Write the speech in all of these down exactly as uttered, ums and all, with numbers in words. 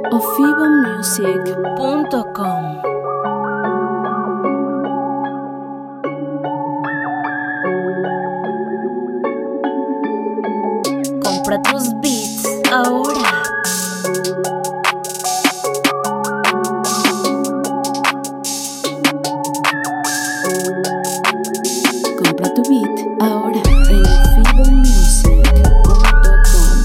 ofibo music punto com. Compra tus beats ahora. Compra tu beat ahora en ofibo music punto com.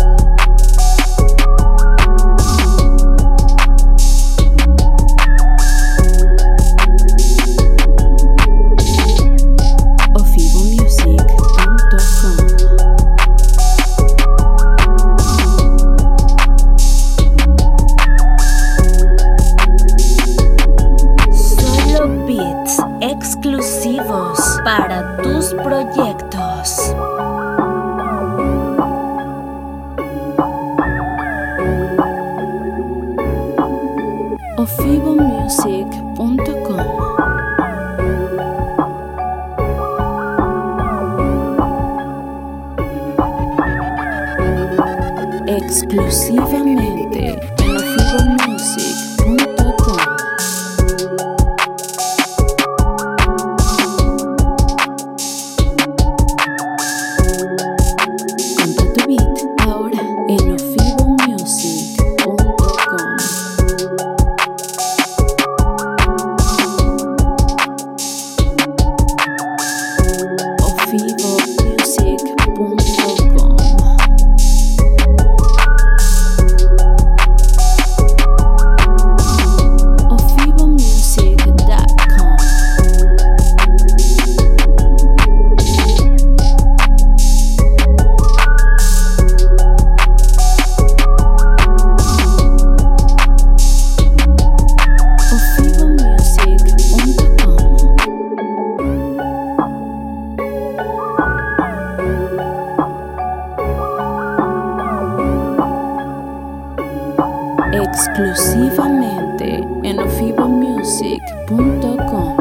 ofibo music punto com. Solo beats exclusivos para tus proyectos. ofibo music punto com. Exclusivamente en ofibo music punto com. Compra tu beat ahora en ofibo music punto com. ofibo music punto com. ofibo music punto com. ofibo music punto com. Exclusivamente en ofibo music punto com.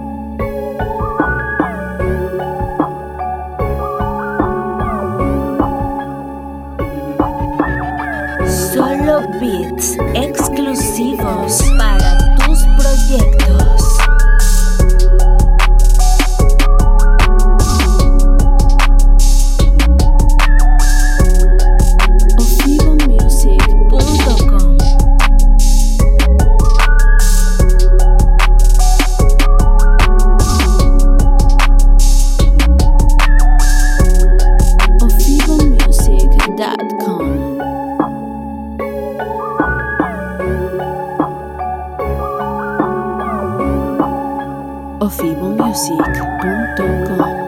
Solo beats exclusivos para tus proyectos. ofibo music punto com. ofibo music punto com. ofibo music punto com.